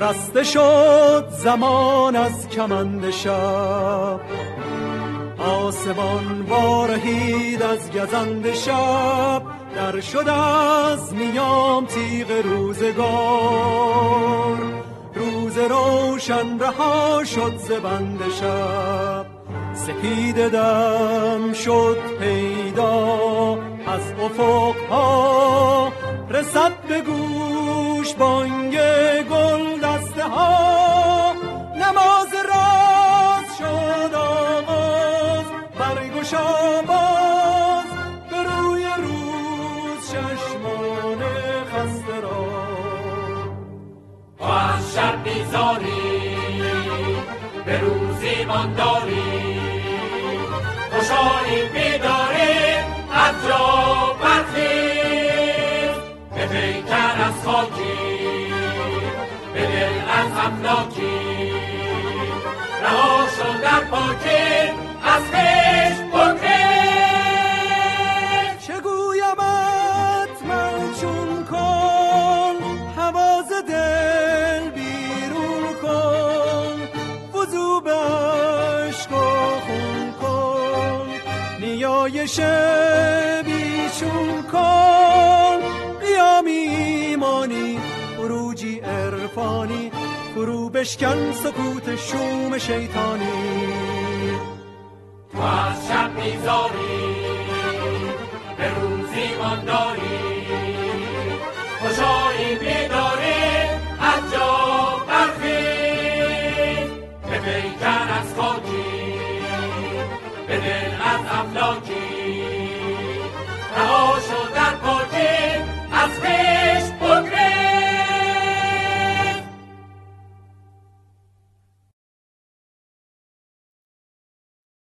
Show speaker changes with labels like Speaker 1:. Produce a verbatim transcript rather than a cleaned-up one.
Speaker 1: خسته شد زمان از کمند شب، آسمان وارهید از گزند شب. در شد از نیام تیغ روزگار، روز روشن رها شد ز بند شب. سپید دم شد پیدا از افقها، رسد به گوش بانگ گل دسته ها. نماز راز شد آغاز، برگشا باز به روی روز چشمان خسته را.
Speaker 2: تو از شب بیزاری به روزی مانداری، خوشحالی بیداری از جا برخیز. به پیکر از خاکی به دل از افلاکی، رها شد در پاکی از خویش بگریز.
Speaker 1: چه گویمت من چون کن، حواز دل بیرون کن. وضو به عشق و خون کن، نیایش بیچون کن. قیامی ایمانی، خروجی عرفانی، فرو بشکن سکوت شوم شیطانی.
Speaker 2: تو از شب بیزاری به روزی مانداری، خوشحالی بیداری از جا برخیز. به پیکر از خاکی به دل از افلاکی،